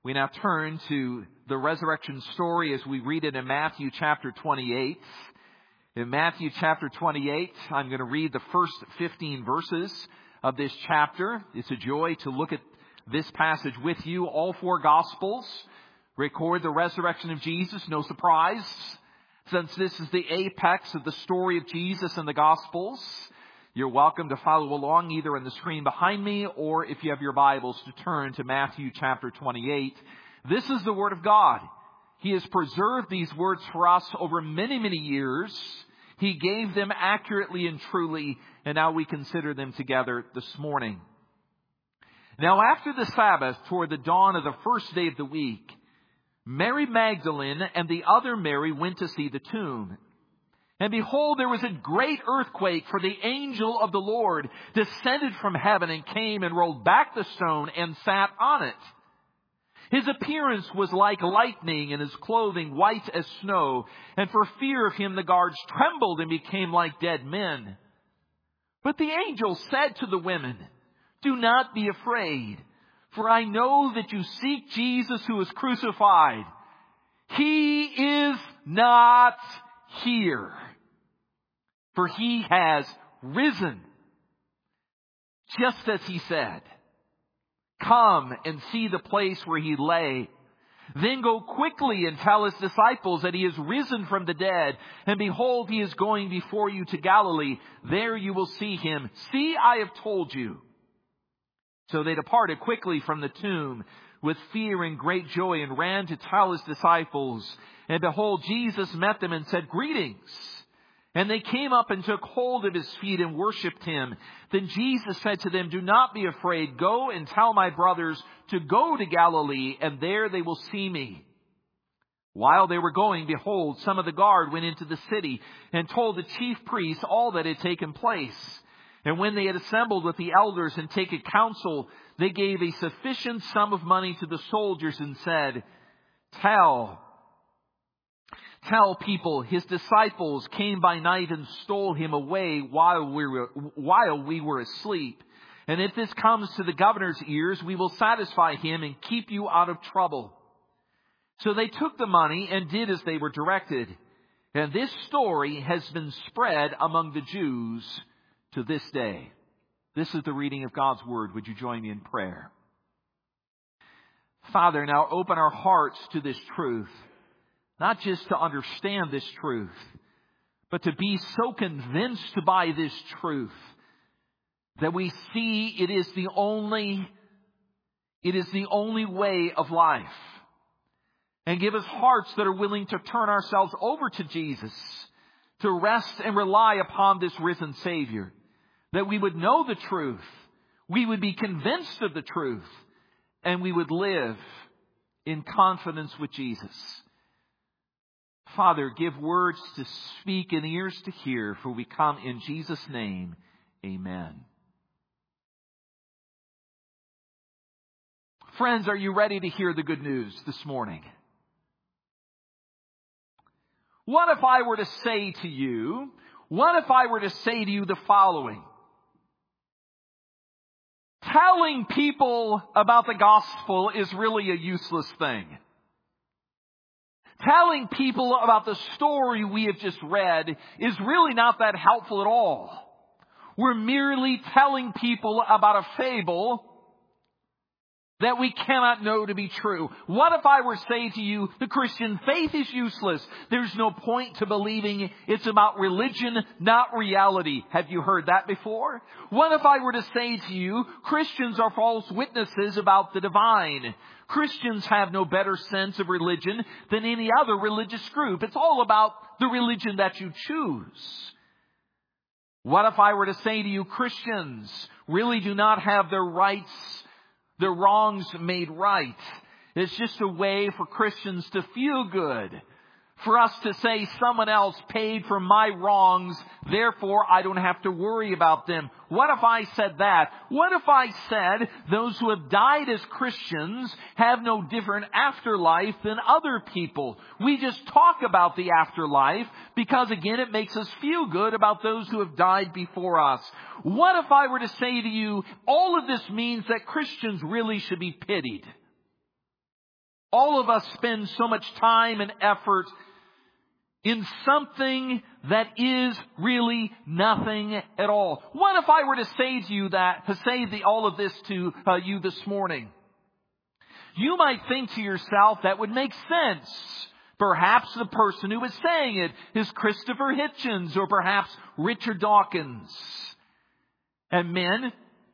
We now turn to the resurrection story as we read it in Matthew chapter 28. In Matthew chapter 28, I'm going to read the first 15 verses of this chapter. It's a joy to look at this passage with you. All four Gospels record the resurrection of Jesus. No surprise, since this is the apex of the story of Jesus in the Gospels. You're welcome to follow along either on the screen behind me or if you have your Bibles to turn to Matthew chapter 28. This is the Word of God. He has preserved these words for us over many, many years. He gave them accurately and truly, and now we consider them together this morning. Now after the Sabbath, toward the dawn of the first day of the week, Mary Magdalene and the other Mary went to see the tomb. And behold, there was a great earthquake, for the angel of the Lord descended from heaven and came and rolled back the stone and sat on it. His appearance was like lightning and his clothing white as snow. And for fear of him, the guards trembled and became like dead men. But the angel said to the women, "Do not be afraid, for I know that you seek Jesus who was crucified. He is not here, for he has risen, just as he said. Come and see the place where he lay. Then go quickly and tell his disciples that he is risen from the dead. And behold, he is going before you to Galilee. There you will see him. See, I have told you." So they departed quickly from the tomb with fear and great joy and ran to tell his disciples. And behold, Jesus met them and said, "Greetings." And they came up and took hold of his feet and worshipped him. Then Jesus said to them, "Do not be afraid. Go and tell my brothers to go to Galilee, and there they will see me." While they were going, behold, some of the guard went into the city and told the chief priests all that had taken place. And when they had assembled with the elders and taken counsel, they gave a sufficient sum of money to the soldiers and said, Tell people his disciples came by night and stole him away while we were asleep. And if this comes to the governor's ears, we will satisfy him and keep you out of trouble." So they took the money and did as they were directed. And this story has been spread among the Jews to this day. This is the reading of God's Word. Would you join me in prayer? Father, now open our hearts to this truth. Not just to understand this truth, but to be so convinced by this truth that we see it is the only way of life. And give us hearts that are willing to turn ourselves over to Jesus, to rest and rely upon this risen Savior. That we would know the truth, we would be convinced of the truth, and we would live in confidence with Jesus. Father, give words to speak and ears to hear, for we come in Jesus' name. Amen. Friends, are you ready to hear the good news this morning? What if I were to say to you the following? Telling people about the gospel is really a useless thing. Telling people about the story we have just read is really not that helpful at all. We're merely telling people about a fable that we cannot know to be true. What if I were to say to you, the Christian faith is useless? There's no point to believing it's about religion, not reality. Have you heard that before? What if I were to say to you, Christians are false witnesses about the divine? Christians have no better sense of religion than any other religious group. It's all about the religion that you choose. What if I were to say to you, Christians really do not have their wrongs made right? It's just a way for Christians to feel good. For us to say someone else paid for my wrongs, therefore I don't have to worry about them. What if I said that? What if I said those who have died as Christians have no different afterlife than other people? We just talk about the afterlife because, again, it makes us feel good about those who have died before us. What if I were to say to you, all of this means that Christians really should be pitied? All of us spend so much time and effort in something that is really nothing at all. What if I were to say to you all of this to you this morning? You might think to yourself that would make sense. Perhaps the person who is saying it is Christopher Hitchens or perhaps Richard Dawkins. And men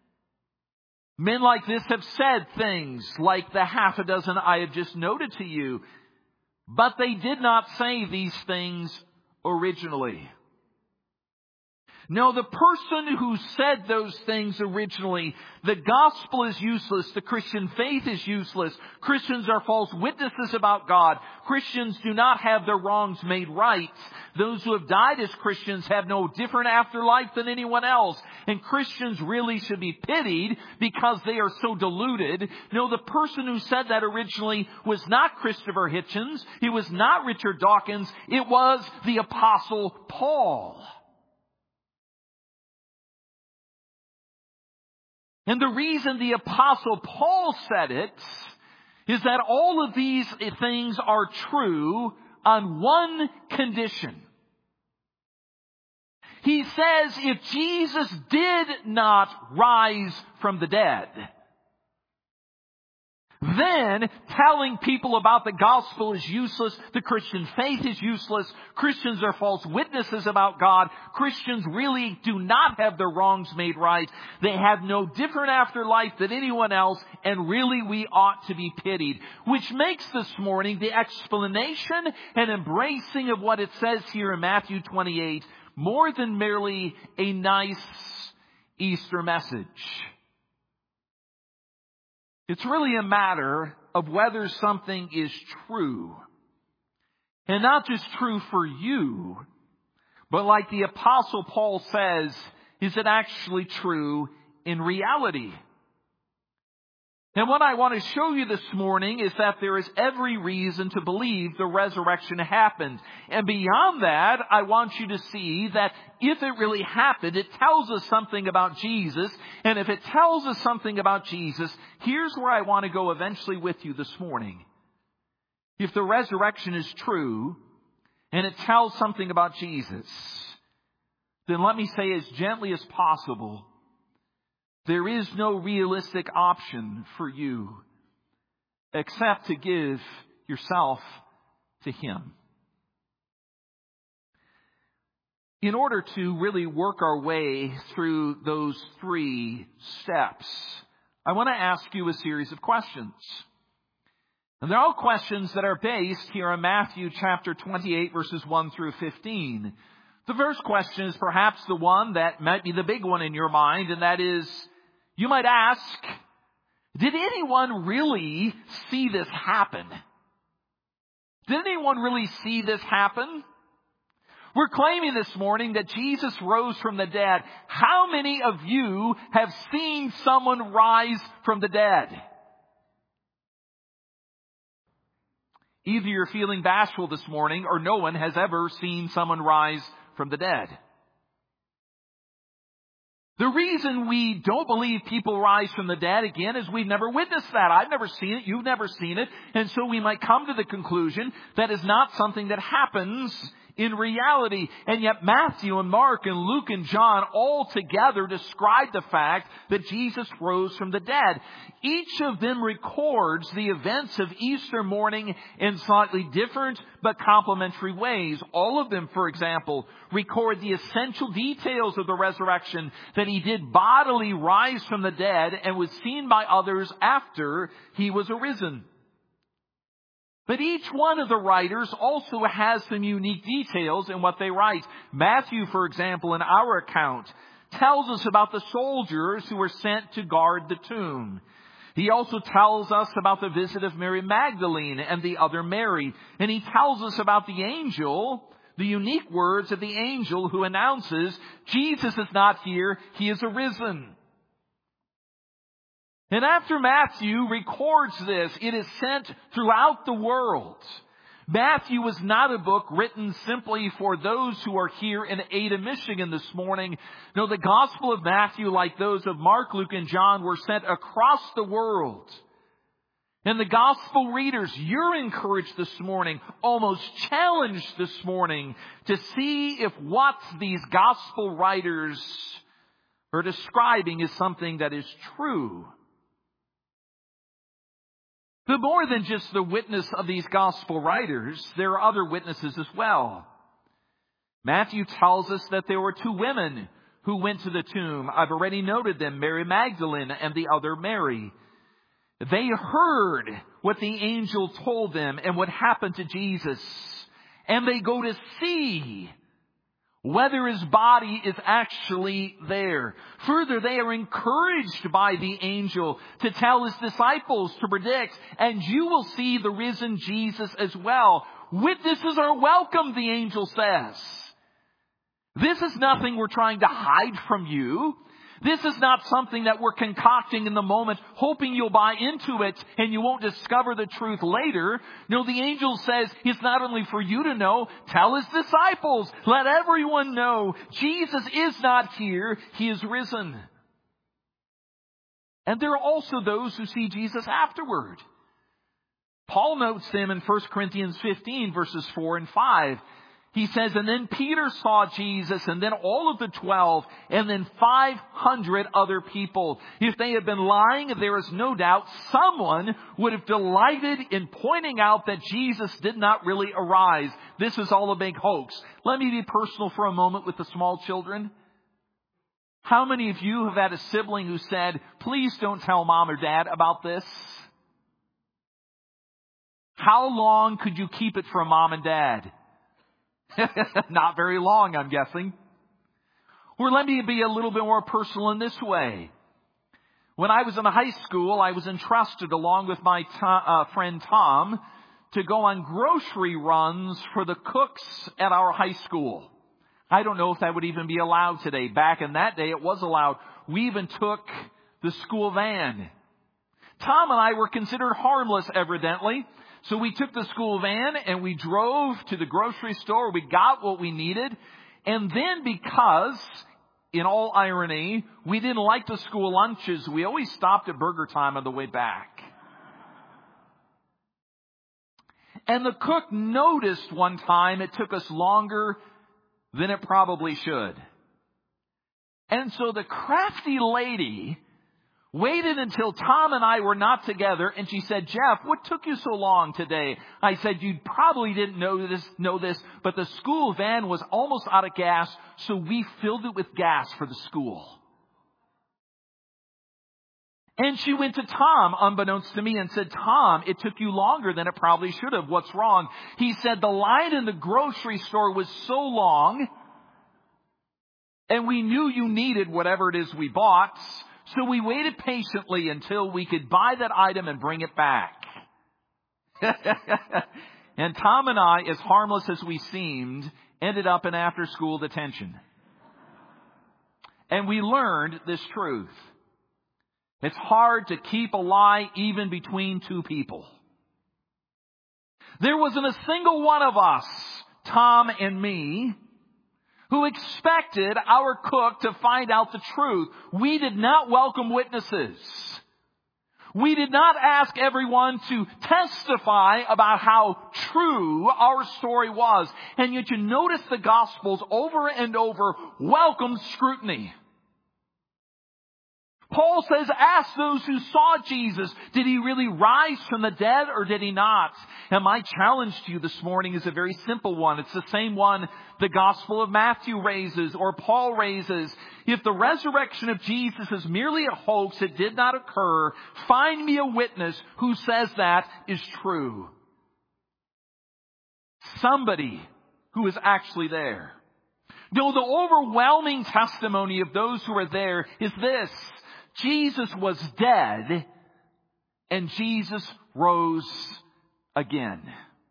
like this have said things like the half a dozen I have just noted to you. But they did not say these things originally. No, the person who said those things originally, the gospel is useless, the Christian faith is useless, Christians are false witnesses about God, Christians do not have their wrongs made right, those who have died as Christians have no different afterlife than anyone else, and Christians really should be pitied because they are so deluded. No, the person who said that originally was not Christopher Hitchens, it was not Richard Dawkins, it was the Apostle Paul. And the reason the Apostle Paul said it is that all of these things are true on one condition. He says if Jesus did not rise from the dead, then telling people about the gospel is useless, the Christian faith is useless, Christians are false witnesses about God, Christians really do not have their wrongs made right, they have no different afterlife than anyone else, and really we ought to be pitied. Which makes this morning the explanation and embracing of what it says here in Matthew 28 more than merely a nice Easter message. It's really a matter of whether something is true. And not just true for you, but like the Apostle Paul says, is it actually true in reality? And what I want to show you this morning is that there is every reason to believe the resurrection happened. And beyond that, I want you to see that if it really happened, it tells us something about Jesus. And if it tells us something about Jesus, here's where I want to go eventually with you this morning. If the resurrection is true, and it tells something about Jesus, then let me say as gently as possible, there is no realistic option for you except to give yourself to Him. In order to really work our way through those three steps, I want to ask you a series of questions. And they're all questions that are based here in Matthew chapter 28, verses 1 through 15. The first question is perhaps the one that might be the big one in your mind, and that is, you might ask, did anyone really see this happen? Did anyone really see this happen? We're claiming this morning that Jesus rose from the dead. How many of you have seen someone rise from the dead? Either you're feeling bashful this morning or no one has ever seen someone rise from the dead. The reason we don't believe people rise from the dead, again, is we've never witnessed that. I've never seen it. You've never seen it. And so we might come to the conclusion that is not something that happens in reality. And yet Matthew and Mark and Luke and John all together describe the fact that Jesus rose from the dead. Each of them records the events of Easter morning in slightly different but complementary ways. All of them, for example, record the essential details of the resurrection, that He did bodily rise from the dead and was seen by others after He was arisen. But each one of the writers also has some unique details in what they write. Matthew, for example, in our account, tells us about the soldiers who were sent to guard the tomb. He also tells us about the visit of Mary Magdalene and the other Mary. And he tells us about the angel, the unique words of the angel who announces, Jesus is not here, He is arisen. And after Matthew records this, it is sent throughout the world. Matthew was not a book written simply for those who are here in Ada, Michigan this morning. No, the Gospel of Matthew, like those of Mark, Luke, and John, were sent across the world. And the gospel readers, you're encouraged this morning, almost challenged this morning, to see if what these gospel writers are describing is something that is true. But more than just the witness of these gospel writers, there are other witnesses as well. Matthew tells us that there were two women who went to the tomb. I've already noted them, Mary Magdalene and the other Mary. They heard what the angel told them and what happened to Jesus. And they go to see whether his body is actually there. Further, they are encouraged by the angel to tell his disciples to predict, and you will see the risen Jesus as well. Witnesses are welcome, the angel says. This is nothing we're trying to hide from you. This is not something that we're concocting in the moment, hoping you'll buy into it and you won't discover the truth later. No, the angel says it's not only for you to know, tell his disciples, let everyone know Jesus is not here, he is risen. And there are also those who see Jesus afterward. Paul notes them in 1 Corinthians 15 verses 4 and 5. He says, and then Peter saw Jesus, and then all of the 12, and then 500 other people. If they had been lying, there is no doubt someone would have delighted in pointing out that Jesus did not really arise. This is all a big hoax. Let me be personal for a moment with the small children. How many of you have had a sibling who said, please don't tell mom or dad about this? How long could you keep it from mom and dad? Not very long, I'm guessing. Or let me be a little bit more personal in this way. When I was in high school, I was entrusted along with my friend Tom to go on grocery runs for the cooks at our high school. I don't know if that would even be allowed today. Back in that day, it was allowed. We even took the school van. Tom and I were considered harmless, evidently. So we took the school van and we drove to the grocery store. We got what we needed. And then because, in all irony, we didn't like the school lunches, we always stopped at Burger Time on the way back. And the cook noticed one time it took us longer than it probably should. And so the crafty lady waited until Tom and I were not together, and she said, Jeff, what took you so long today? I said, you probably didn't know this, but the school van was almost out of gas, so we filled it with gas for the school. And she went to Tom, unbeknownst to me, and said, Tom, it took you longer than it probably should have. What's wrong? He said, the line in the grocery store was so long, and we knew you needed whatever it is we bought, so we waited patiently until we could buy that item and bring it back. And Tom and I, as harmless as we seemed, ended up in after-school detention. And we learned this truth. It's hard to keep a lie even between two people. There wasn't a single one of us, Tom and me, who expected our cook to find out the truth. We did not welcome witnesses. We did not ask everyone to testify about how true our story was. And yet you notice the Gospels over and over welcome scrutiny. Paul says, ask those who saw Jesus, did he really rise from the dead or did he not? And my challenge to you this morning is a very simple one. It's the same one the Gospel of Matthew raises or Paul raises. If the resurrection of Jesus is merely a hoax, it did not occur, find me a witness who says that is true. Somebody who is actually there. No, the overwhelming testimony of those who are there is this. Jesus was dead and Jesus rose again.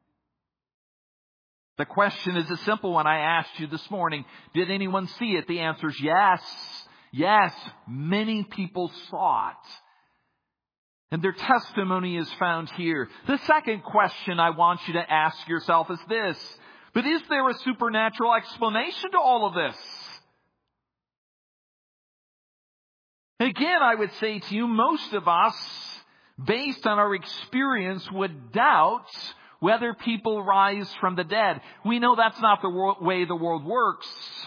The question is a simple one I asked you this morning. Did anyone see it? The answer is yes. Yes, many people saw it. And their testimony is found here. The second question I want you to ask yourself is this. But is there a supernatural explanation to all of this? Again, I would say to you, most of us based on our experience, would doubt whether people rise from the dead. We know that's not the way the world works.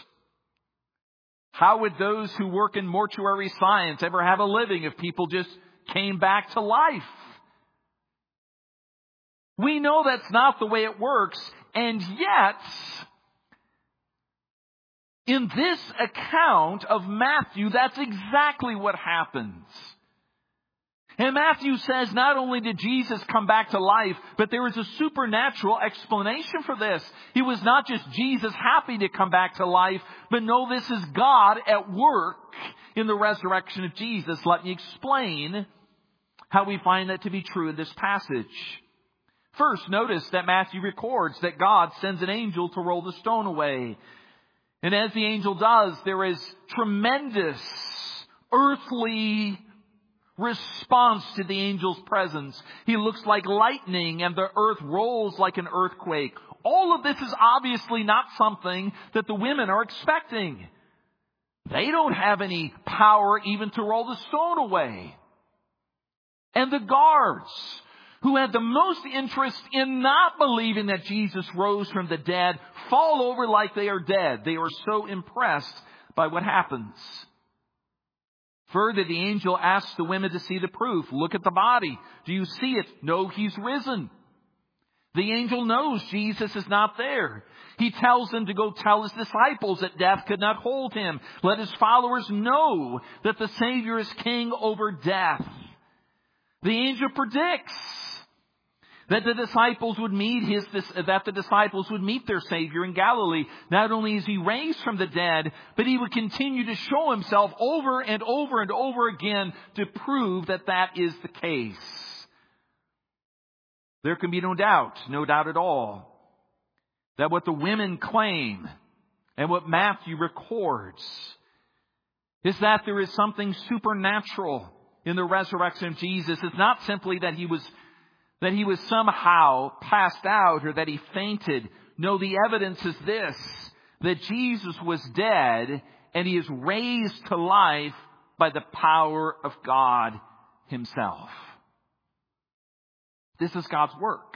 How would those who work in mortuary science ever have a living if people just came back to life? We know that's not the way it works, and yet, in this account of Matthew, that's exactly what happens. And Matthew says not only did Jesus come back to life, but there is a supernatural explanation for this. It was not just Jesus happy to come back to life, but no, this is God at work in the resurrection of Jesus. Let me explain how we find that to be true in this passage. First, notice that Matthew records that God sends an angel to roll the stone away. And as the angel does, there is tremendous earthly response to the angel's presence. He looks like lightning and the earth rolls like an earthquake. All of this is obviously not something that the women are expecting. They don't have any power even to roll the stone away. And the guards, who had the most interest in not believing that Jesus rose from the dead, fall over like they are dead. They are so impressed by what happens. Further, the angel asks the women to see the proof. Look at the body. Do you see it? No, he's risen. The angel knows Jesus is not there. He tells them to go tell his disciples that death could not hold him. Let his followers know that the Savior is king over death. The angel predicts that the disciples would meet their Savior in Galilee. Not only is he raised from the dead, but he would continue to show himself over and over and over again to prove that that is the case. There can be no doubt at all, that what the women claim and what Matthew records is that there is something supernatural in the resurrection of Jesus. It's not simply that he was somehow passed out or that he fainted. No, the evidence is this, that Jesus was dead and he is raised to life by the power of God himself. This is God's work.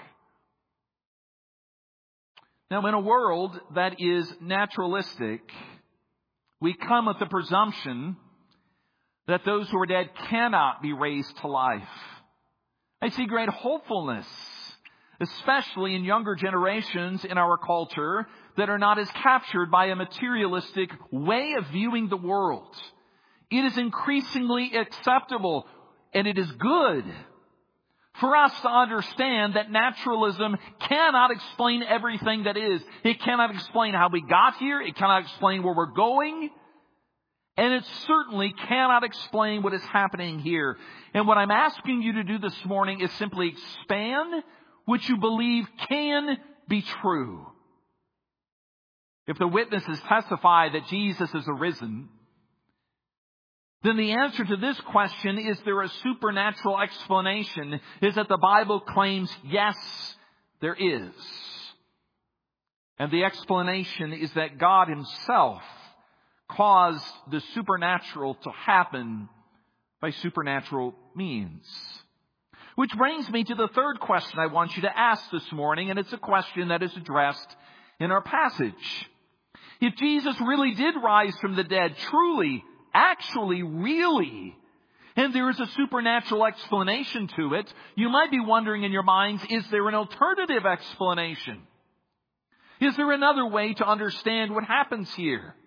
Now, in a world that is naturalistic, we come with the presumption that those who are dead cannot be raised to life. I see great hopefulness, especially in younger generations in our culture that are not as captured by a materialistic way of viewing the world. It is increasingly acceptable, and it is good for us to understand that naturalism cannot explain everything that is. It cannot explain how we got here. It cannot explain where we're going. And it certainly cannot explain what is happening here. And what I'm asking you to do this morning is simply expand what you believe can be true. If the witnesses testify that Jesus is arisen, then the answer to this question, is there a supernatural explanation, is that the Bible claims, yes, there is. And the explanation is that God himself caused the supernatural to happen by supernatural means. Which brings me to the third question I want you to ask this morning, and it's a question that is addressed in our passage. If Jesus really did rise from the dead, truly, actually, really, and there is a supernatural explanation to it, you might be wondering in your minds, is there an alternative explanation? Is there another way to understand what happens here?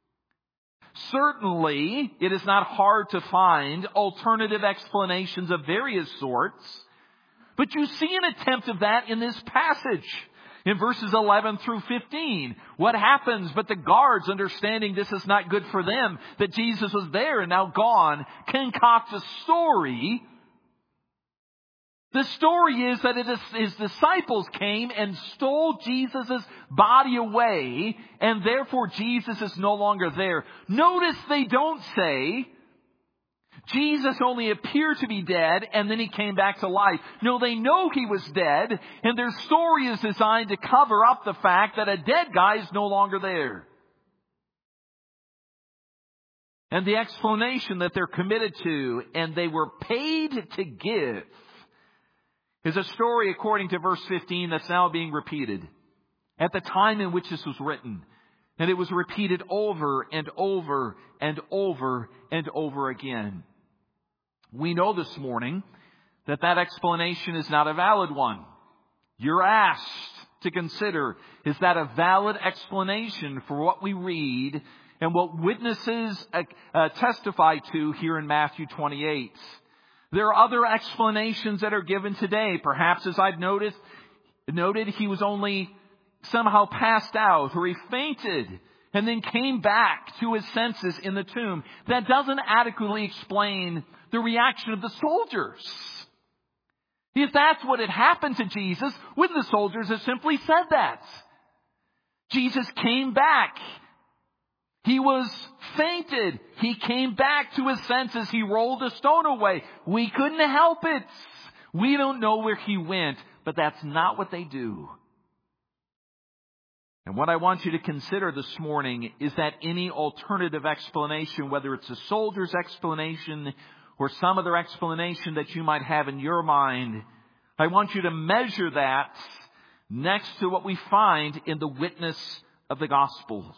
Certainly, it is not hard to find alternative explanations of various sorts, but you see an attempt of that in this passage. In verses 11 through 15, what happens? But the guards, understanding this is not good for them, that Jesus was there and now gone, concoct a story. The story is that his disciples came and stole Jesus' body away, and therefore Jesus is no longer there. Notice they don't say, Jesus only appeared to be dead and then he came back to life. No, they know he was dead, and their story is designed to cover up the fact that a dead guy is no longer there. and the explanation that they're committed to and they were paid to give is a story, according to verse 15, that's now being repeated at the time in which this was written. And it was repeated over and over and over and over again. We know this morning that that explanation is not a valid one. You're asked to consider, is that a valid explanation for what we read and what witnesses testify to here in Matthew 28? There are other explanations that are given today. Perhaps, as I've noted, he was only somehow passed out, or he fainted and then came back to his senses in the tomb. That doesn't adequately explain the reaction of the soldiers. If that's what had happened to Jesus, wouldn't the soldiers have simply said that? Jesus came back. He was fainted. He came back to his senses. He rolled a stone away. We couldn't help it. We don't know where he went, but that's not what they do. And what I want you to consider this morning is that any alternative explanation, whether it's a soldier's explanation or some other explanation that you might have in your mind, I want you to measure that next to what we find in the witness of the Gospels.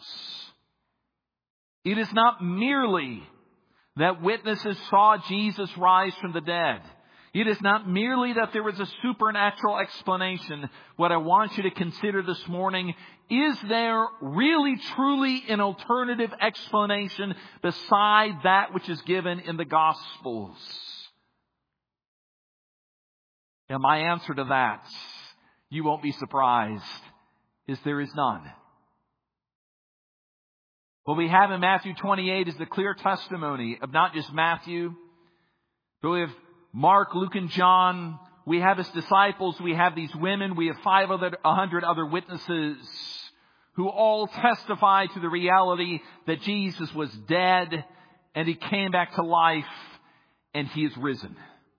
It is not merely that witnesses saw Jesus rise from the dead. It is not merely that there was a supernatural explanation. What I want you to consider this morning, is there really truly an alternative explanation beside that which is given in the Gospels? And my answer to that, you won't be surprised, is there is none. What we have in Matthew 28 is the clear testimony of not just Matthew, but we have Mark, Luke, and John. We have his disciples. We have these women. We have 500 other witnesses who all testify to the reality that Jesus was dead and he came back to life and he is risen.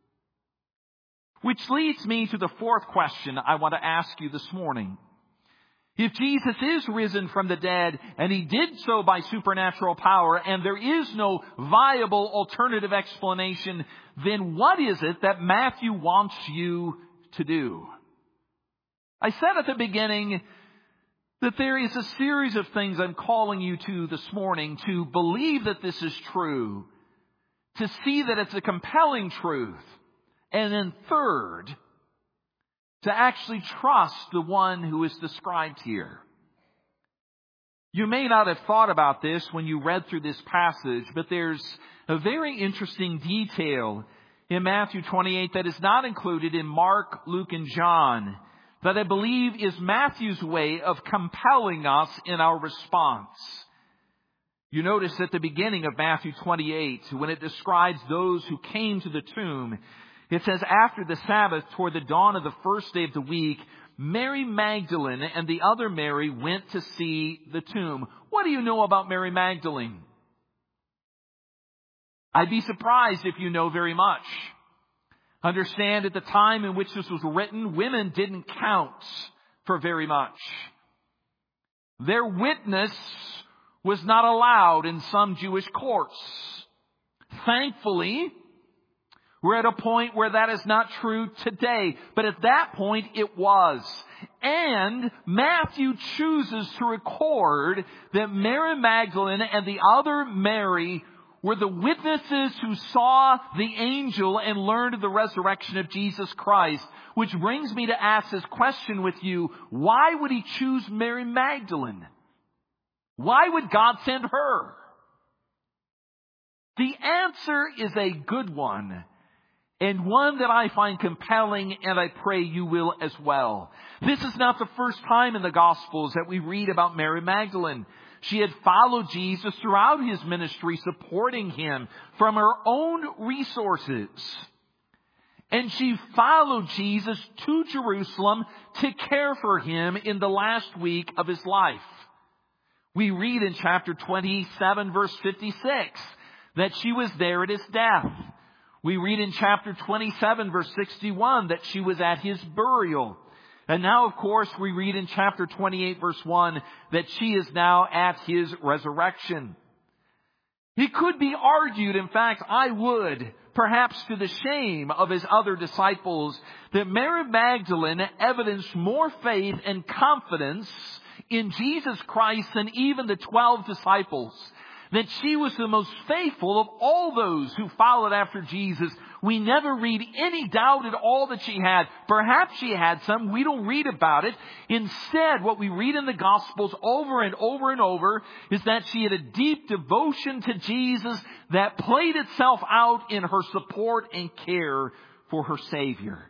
Which leads me to the fourth question I want to ask you this morning. If Jesus is risen from the dead, and he did so by supernatural power, and there is no viable alternative explanation, then what is it that Matthew wants you to do? I said at the beginning that there is a series of things I'm calling you to this morning to believe that this is true, to see that it's a compelling truth, and then third, to actually trust the one who is described here. You may not have thought about this when you read through this passage, but there's a very interesting detail in Matthew 28 that is not included in Mark, Luke, and John, that I believe is Matthew's way of compelling us in our response. You notice at the beginning of Matthew 28, when it describes those who came to the tomb, it says, after the Sabbath, toward the dawn of the first day of the week, Mary Magdalene and the other Mary went to see the tomb. What do you know about Mary Magdalene? I'd be surprised if you know very much. Understand, at the time in which this was written, women didn't count for very much. Their witness was not allowed in some Jewish courts. Thankfully, we're at a point where that is not true today. But at that point, it was. And Matthew chooses to record that Mary Magdalene and the other Mary were the witnesses who saw the angel and learned of the resurrection of Jesus Christ. Which brings me to ask this question with you. Why would he choose Mary Magdalene? Why would God send her? The answer is a good one. And one that I find compelling, and I pray you will as well. This is not the first time in the Gospels that we read about Mary Magdalene. She had followed Jesus throughout his ministry, supporting him from her own resources. And she followed Jesus to Jerusalem to care for him in the last week of his life. We read in chapter 27, verse 56, that she was there at his death. We read in chapter 27, verse 61, that she was at his burial. And now, of course, we read in chapter 28, verse 1, that she is now at his resurrection. It could be argued, in fact, I would, perhaps to the shame of his other disciples, that Mary Magdalene evidenced more faith and confidence in Jesus Christ than even the 12 disciples. That she was the most faithful of all those who followed after Jesus. We never read any doubt at all that she had. Perhaps she had some. We don't read about it. Instead, what we read in the Gospels over and over and over is that she had a deep devotion to Jesus that played itself out in her support and care for her Savior.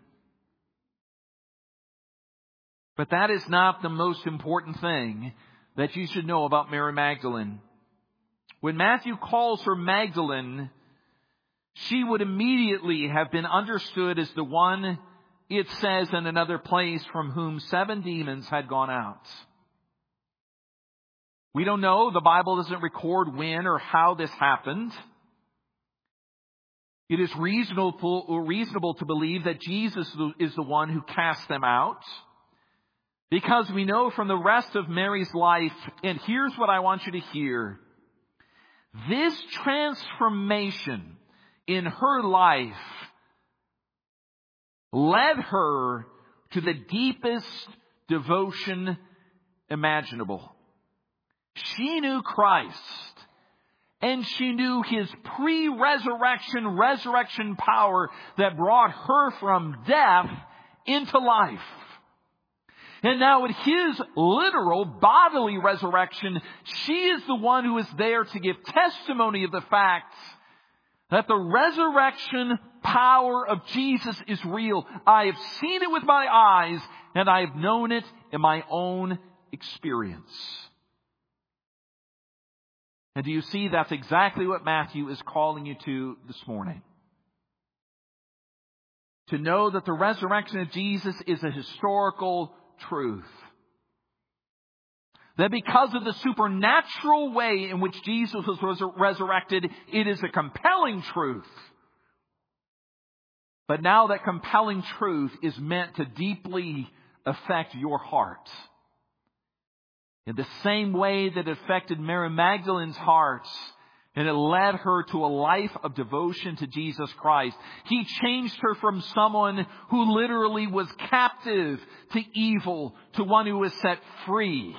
But that is not the most important thing that you should know about Mary Magdalene. When Matthew calls her Magdalene, she would immediately have been understood as the one, it says in another place, from whom 7 demons had gone out. We don't know. The Bible doesn't record when or how this happened. It is reasonable to believe that Jesus is the one who cast them out, because we know from the rest of Mary's life, and here's what I want you to hear. This transformation in her life led her to the deepest devotion imaginable. She knew Christ, and she knew His resurrection power that brought her from death into life. And now at His literal bodily resurrection, she is the one who is there to give testimony of the fact that the resurrection power of Jesus is real. I have seen it with my eyes, and I have known it in my own experience. And do you see, that's exactly what Matthew is calling you to this morning. To know that the resurrection of Jesus is a historical truth. That because of the supernatural way in which Jesus was resurrected, it is a compelling truth. But now that compelling truth is meant to deeply affect your heart. In the same way that it affected Mary Magdalene's heart, and it led her to a life of devotion to Jesus Christ. He changed her from someone who literally was captive to evil to one who was set free,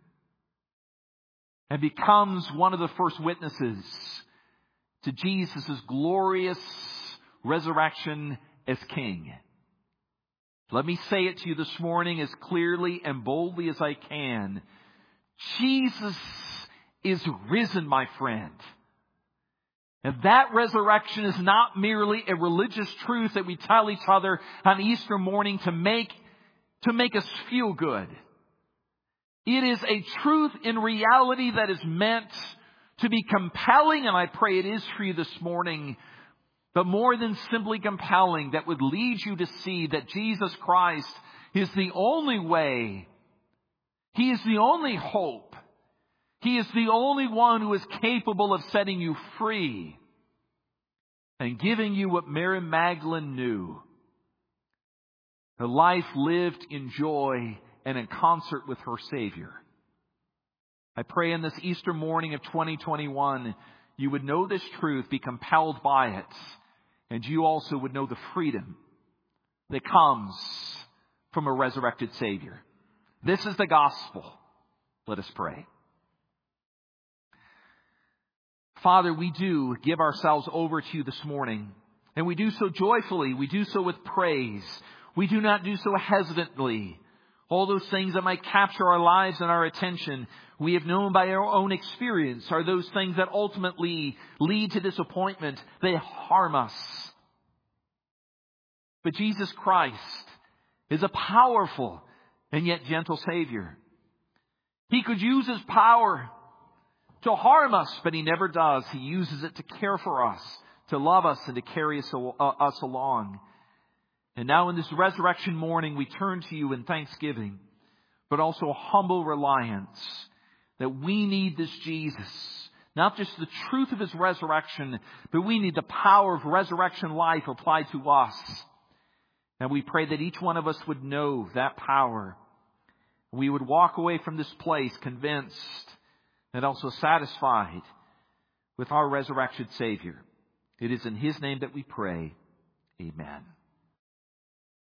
and becomes one of the first witnesses to Jesus' glorious resurrection as King. Let me say it to you this morning as clearly and boldly as I can. Jesus is risen, my friend. And that resurrection is not merely a religious truth that we tell each other on Easter morning to make us feel good. It is a truth in reality that is meant to be compelling, and I pray it is for you this morning. But more than simply compelling, that would lead you to see that Jesus Christ is the only way. He is the only hope. He is the only one who is capable of setting you free and giving you what Mary Magdalene knew. A life lived in joy and in concert with her Savior. I pray in this Easter morning of 2021, you would know this truth, be compelled by it, and you also would know the freedom that comes from a resurrected Savior. This is the gospel. Let us pray. Father, we do give ourselves over to you this morning, and we do so joyfully. We do so with praise. We do not do so hesitantly. All those things that might capture our lives and our attention, we have known by our own experience, are those things that ultimately lead to disappointment. They harm us. But Jesus Christ is a powerful and yet gentle Savior. He could use His power to harm us, but He never does. He uses it to care for us, to love us, and to carry us along. And now in this resurrection morning, we turn to you in thanksgiving, but also a humble reliance that we need this Jesus. Not just the truth of His resurrection, but we need the power of resurrection life applied to us. And we pray that each one of us would know that power. We would walk away from this place convinced and also satisfied with our resurrected Savior. It is in His name that we pray. Amen.